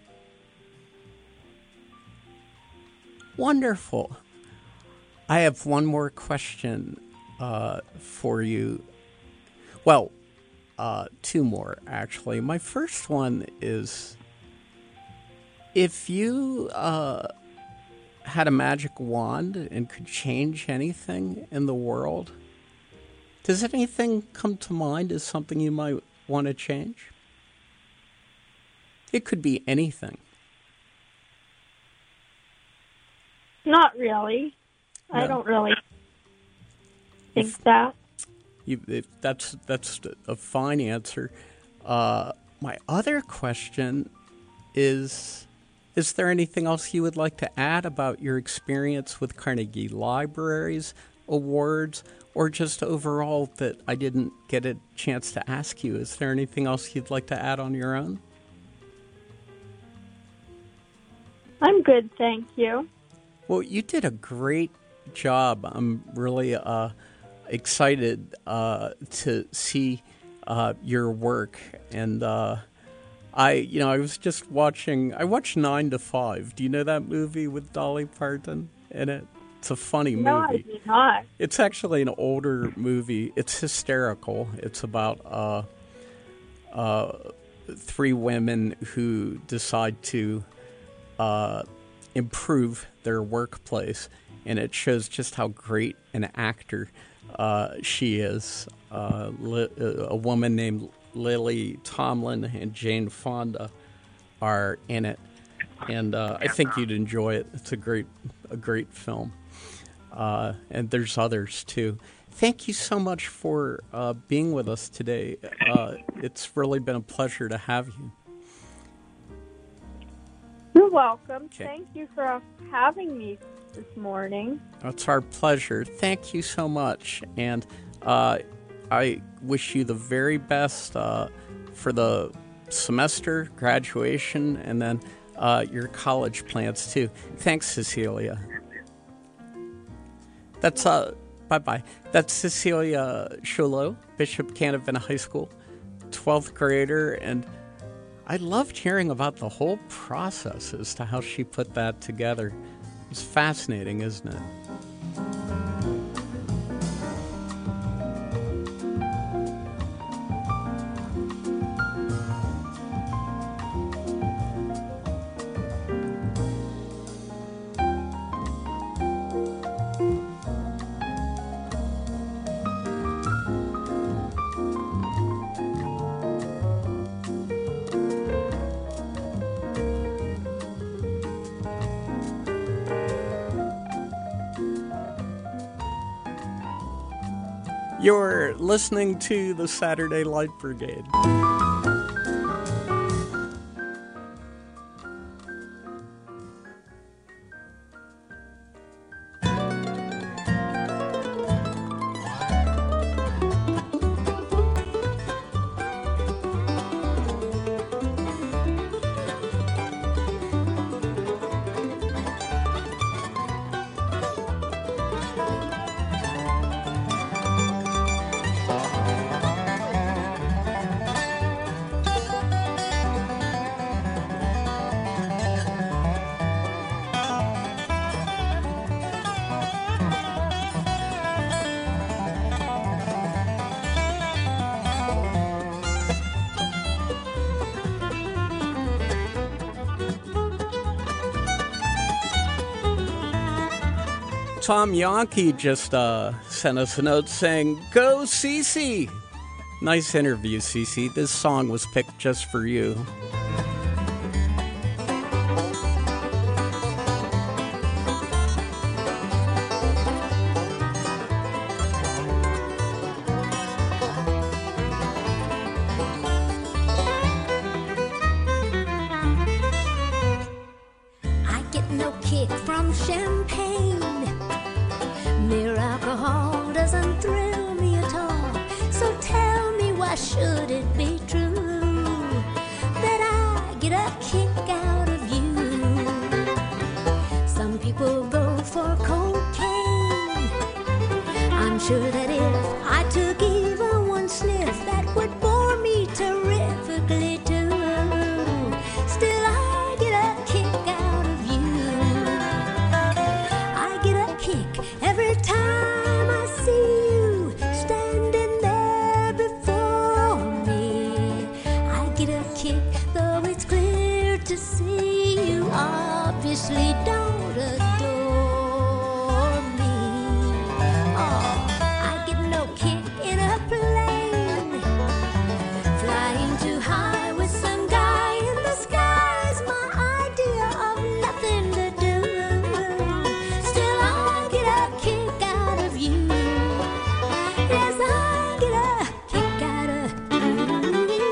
Wonderful. I have one more question uh, for you. Well, uh, two more, actually. My first one is, if you uh, had a magic wand and could change anything in the world, does anything come to mind as something you might want to change? It could be anything. Not really. No. I don't really think that. You, if that's that's a fine answer. Uh, my other question is, is there anything else you would like to add about your experience with Carnegie Libraries awards, or just overall that I didn't get a chance to ask you? Is there anything else you'd like to add on your own? I'm good, thank you. Well, you did a great job. I'm really uh, excited uh, to see uh, your work. And uh, I, you know, I was just watching, I watched nine to five. Do you know that movie with Dolly Parton in it? It's a funny No, movie. I do not. It's actually an older movie. It's hysterical. It's about uh, uh, three women who decide to uh, improve their workplace, and it shows just how great an actor uh, she is. Uh, li- a woman named Lily Tomlin and Jane Fonda are in it, and uh, I think you'd enjoy it. It's a great, a great film, uh, and there's others too. Thank you so much for uh, being with us today. Uh, it's really been a pleasure to have you. You're welcome. Okay. Thank you for having me this morning. It's our pleasure. Thank you so much, and uh, I wish you the very best uh, for the semester, graduation, and then uh, your college plans too. Thanks, Cecilia. That's uh, bye bye. That's Cecilia Chouleau, Bishop Canevin High School, twelfth grader, and I loved hearing about the whole process as to how she put that together. It's fascinating, isn't it? You're listening to the Saturday Light Brigade. Tom Yonke just uh, sent us a note saying, "Go Cece!" Nice interview, Cece. This song was picked just for you. I get no kick from champagne. Mere alcohol doesn't thrill me at all. So tell me, why should it be true that I get a kick out of you? Some people go for cocaine. I'm sure that if I took even one sniff, that would bore me terrifically too. Still, I get a kick out of you. I get a kick every time I see you standing there before me. I get a kick, though it's clear to see you obviously don't adore me. Oh, I get no kick in a plane, flying too high with some guy in the sky's my idea of nothing to do. Still, I get a kick out of you. Yes, I get a kick out of you.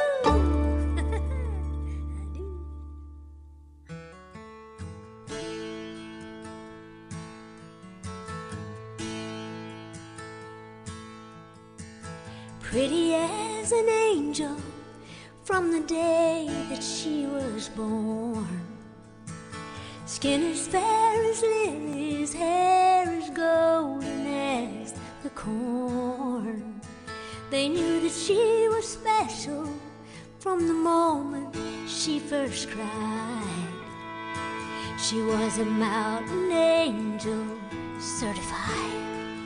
Pretty as an angel from the day that she was born. Skin as fair as lilies, hair as golden as the corn. They knew that she was special from the moment she first cried. She was a mountain angel certified.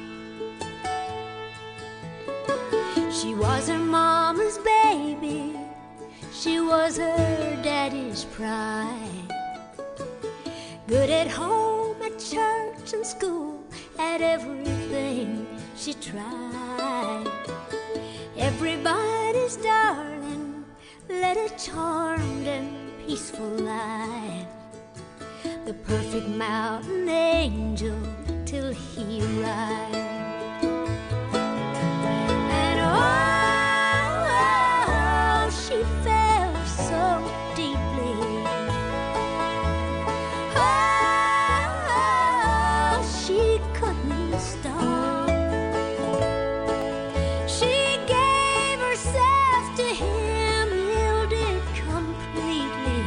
She was her mama's baby. She was her daddy's pride. Good at home, at church and school, at everything she tried. Everybody's darling, led a charmed and peaceful life. The perfect mountain angel till he arrived. And oh, she fell so deeply. Oh, she couldn't stop. She gave herself to him, yielded completely.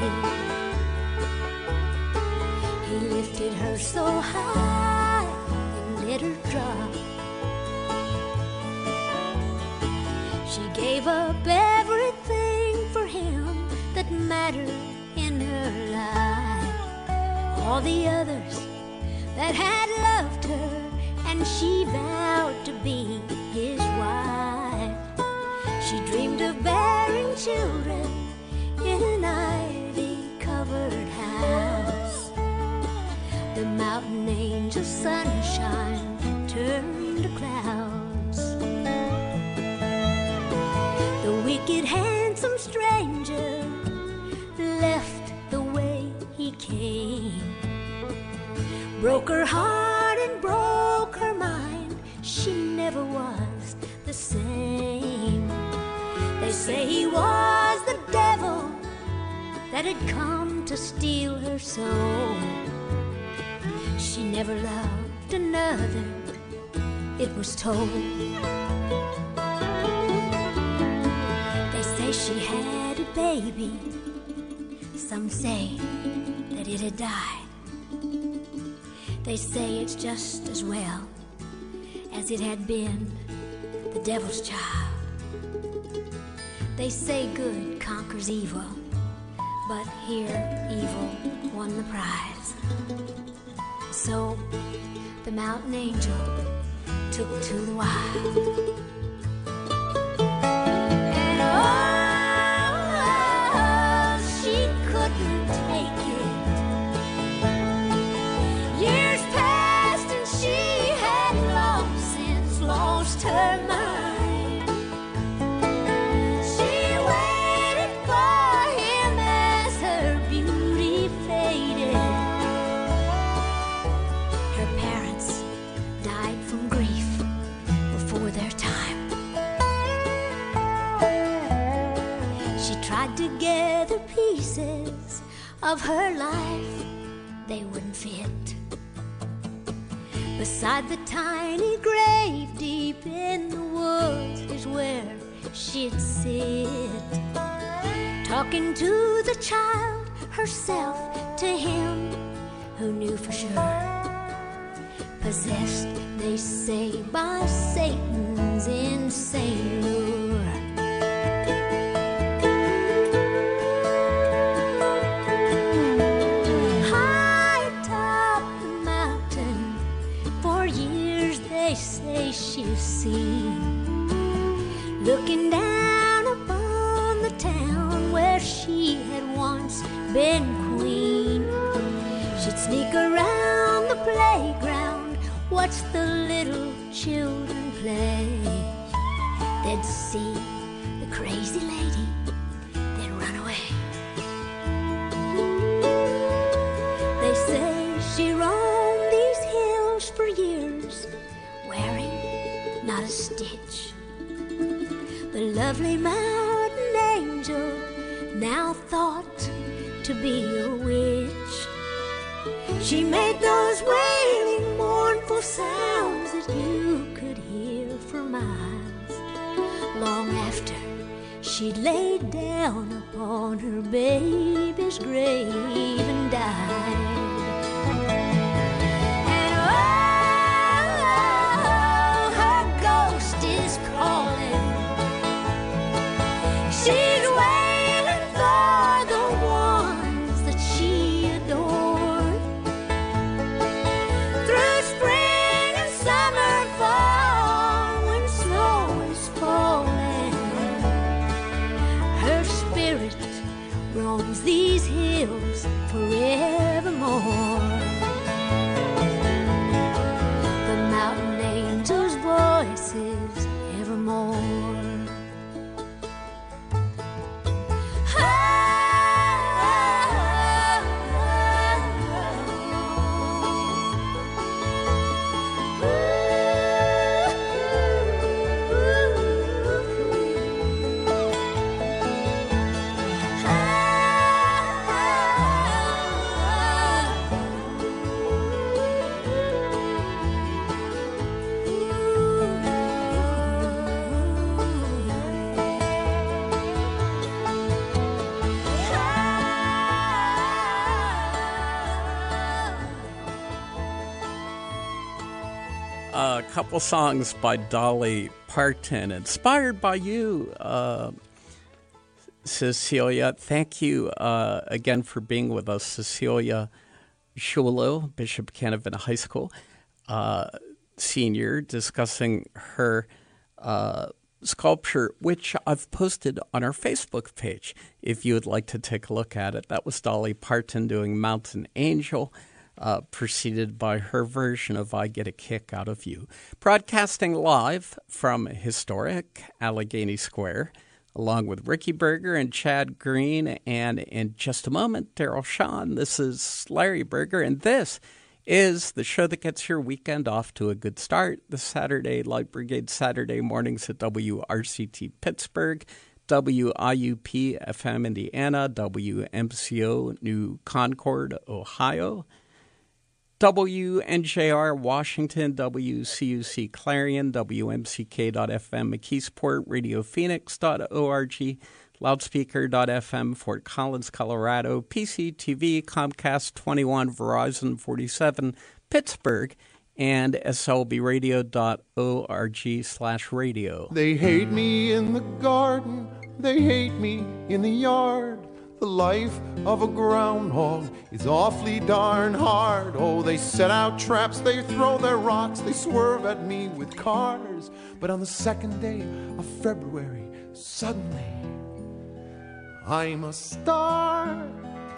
He lifted her so high and let her drop. She gave up everything for him that mattered in her life. All the others that had loved her, and she vowed to be his wife. She dreamed of bearing children in an ivy-covered house. The mountain angel's sunshine turned to clouds. The wicked, handsome stranger left the way he came. Broke her heart and broke her mind. She never was the same. They say he was the devil that had come to steal her soul. She never loved another, it was told. They say she had a baby. Some say that it had died. They say it's just as well as it had been the devil's child. They say good conquers evil, but here evil won the prize. So the mountain angel took to the wild. And oh, she couldn't take it. Years passed and she had long since lost her mind. She waited for him as her beauty faded. Her parents died from grief before their time. She tried to gather pieces of her life, they wouldn't fit. Beside the tiny grave deep in the woods is where she'd sit, talking to the child, herself to him who knew for sure. Possessed, they say, by Satan's insane lure. High atop the mountain, for years they say she's seen, looking down upon the town where she had once been queen. She'd sneak around the playground, watch the little children play. They'd see the crazy lady, then run away. They say she roamed these hills for years, wearing not a stitch. The lovely mountain angel, now thought to be a witch. She made those wailing, mournful sounds that you could hear for miles, long after she'd laid down upon her baby's grave and died. And oh, her ghost is calling. She's wailing for the ones that she adored. roams these hills forevermore. The mountain angels' voices evermore. A couple songs by Dolly Parton, inspired by you, uh, Cecilia. Thank you uh, again for being with us, Cecilia Shulo, Bishop Canevin High School uh, senior, discussing her uh, sculpture, which I've posted on our Facebook page if you would like to take a look at it. That was Dolly Parton doing Mountain Angel, Uh, preceded by her version of I Get a Kick Out of You. Broadcasting live from historic Allegheny Square, along with Ricky Berger and Chad Green, and in just a moment, Daryl Shawn. This is Larry Berger, and this is the show that gets your weekend off to a good start. The Saturday Light Brigade Saturday mornings at W R C T Pittsburgh, W I U P F M Indiana, W M C O New Concord, Ohio, W N J R Washington, W C U C Clarion, W M C K dot F M McKeesport, Radio Phoenix dot org, Loudspeaker dot F M Fort Collins, Colorado, P C T V, Comcast twenty-one, Verizon forty-seven, Pittsburgh, and S L B radio dot org slash radio. They hate me in the garden, they hate me in the yard. The life of a groundhog is awfully darn hard. Oh, they set out traps, they throw their rocks, they swerve at me with cars. But on the second day of February, suddenly, I'm a star.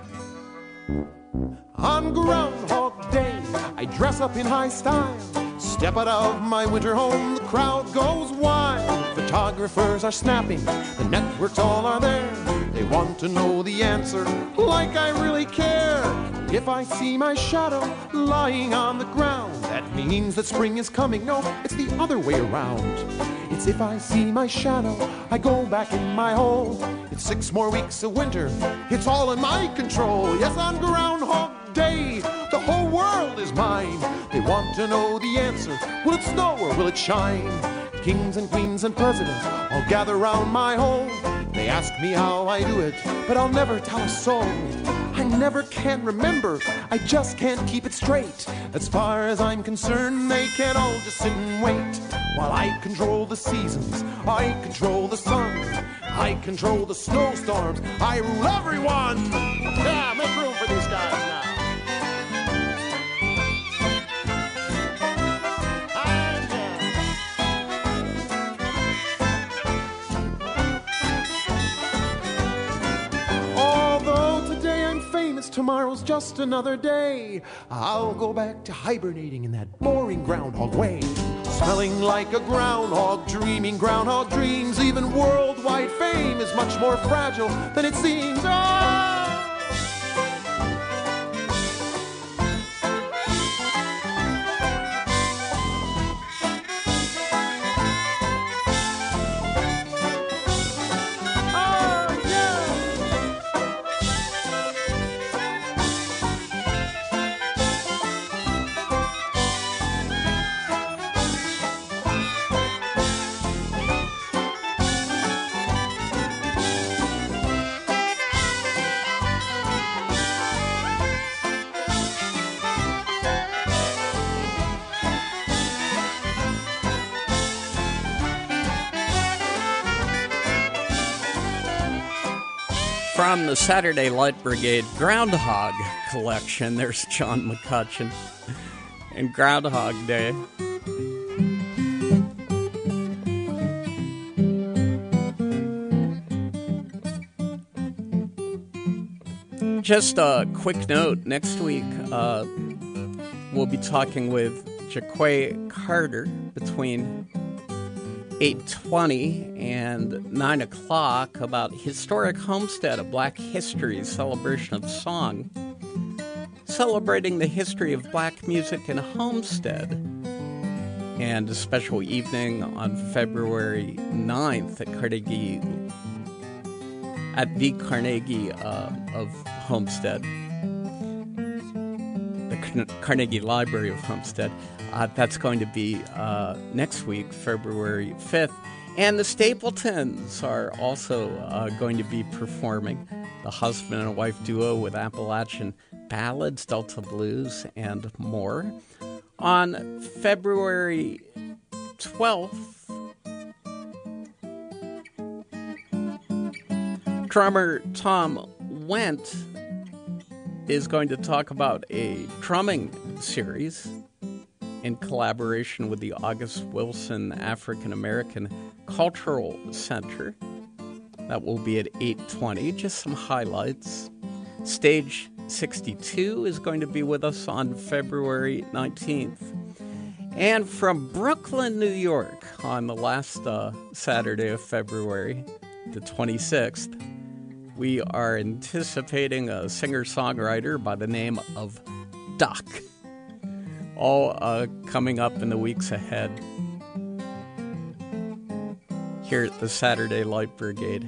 On Groundhog Day, I dress up in high style, step out of my winter home, the crowd goes wild. Photographers are snapping, the networks all are there. They want to know the answer, like I really care. If I see my shadow lying on the ground, that means that spring is coming. No, it's the other way around. It's if I see my shadow, I go back in my hole. It's six more weeks of winter, it's all in my control. Yes, on Groundhog Day, the whole world is mine. They want to know the answer, will it snow or will it shine? Kings and queens and presidents all gather round my home. They ask me how I do it, but I'll never tell a soul. I never can remember, I just can't keep it straight. As far as I'm concerned, they can all just sit and wait. While I control the seasons, I control the sun, I control the snowstorms, I rule everyone. Yeah, make room for these guys now. Tomorrow's just another day. I'll go back to hibernating in that boring groundhog way. Smelling like a groundhog, dreaming groundhog dreams. Even worldwide fame is much more fragile than it seems. Oh! From the Saturday Light Brigade Groundhog Collection, there's John McCutcheon and Groundhog Day. Just a quick note, next week uh, we'll be talking with Jaquay Carter between eight twenty and nine o'clock about Historic Homestead, a Black History celebration of song, celebrating the history of black music in Homestead, and a special evening on February ninth at Carnegie, at the Carnegie uh, of Homestead, the Car- Carnegie Library of Homestead. Uh, that's going to be uh, next week, February fifth. And the Stapletons are also uh, going to be performing, the husband and wife duo with Appalachian ballads, Delta blues, and more. On February twelfth, drummer Tom Wendt is going to talk about a drumming series in collaboration with the August Wilson African American Cultural Center. That will be at eight twenty. Just some highlights. Stage sixty-two is going to be with us on February nineteenth. And from Brooklyn, New York, on the last uh, Saturday of February, the twenty-sixth, we are anticipating a singer-songwriter by the name of Doc. All uh, coming up in the weeks ahead here at the Saturday Light Brigade.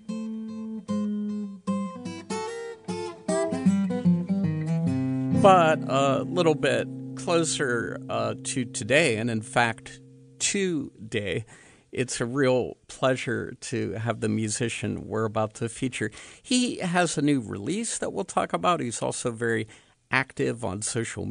But a little bit closer uh, to today, and in fact, today, it's a real pleasure to have the musician we're about to feature. He has a new release that we'll talk about. He's also very active on social media.